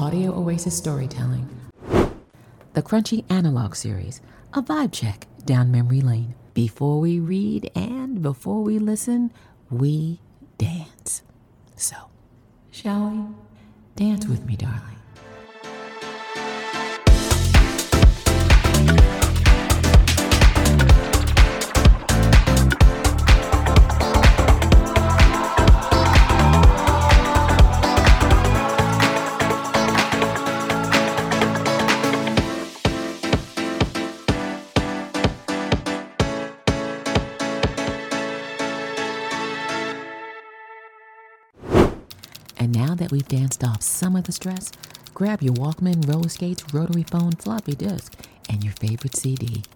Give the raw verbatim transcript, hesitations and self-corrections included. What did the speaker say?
Audio Oasis Storytelling, the Crunchy Analog Series, a vibe check down memory lane. Before we read and before we listen, we dance. So, shall we? Dance with me, darling. And now that we've danced off some of the stress, grab your Walkman, roller skates, rotary phone, floppy disk, and your favorite C D.